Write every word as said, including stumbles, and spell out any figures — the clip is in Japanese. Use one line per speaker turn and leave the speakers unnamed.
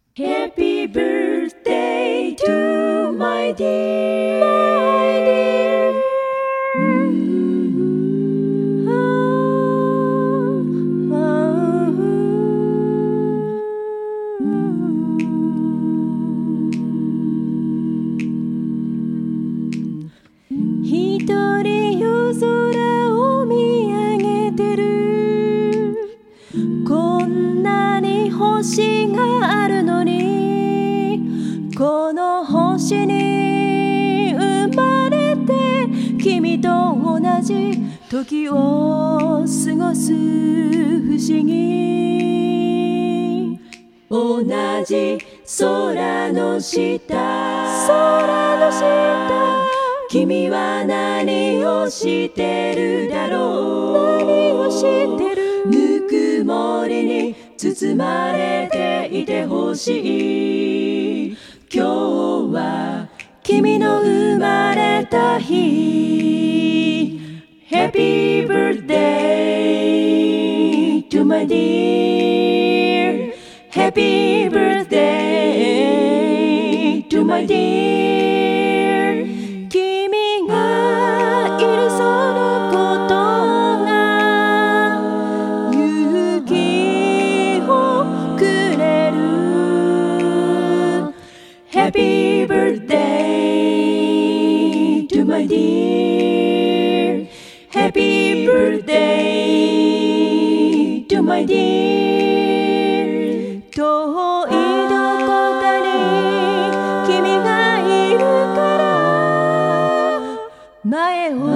Happy birthday to my dear, my dear. Mm-hmm. Ah, ah, mm-hmm. 一人夜空を見上げてる。こんなに星があるのに、この星に生まれて君と同じ時を過ごす不思議。同じ空の下、空の下、君は何をしてるだろう。何をしてる。ぬくもりに包まれていてほしい。今日は君の生まれた日。 Happy birthday to my dear. Happy birthday to my dear. 君がいるそのことが勇気をくれる。 Happy birthday to my dear. Happy birthday to my dear. 遠いどこかに君がいるから前を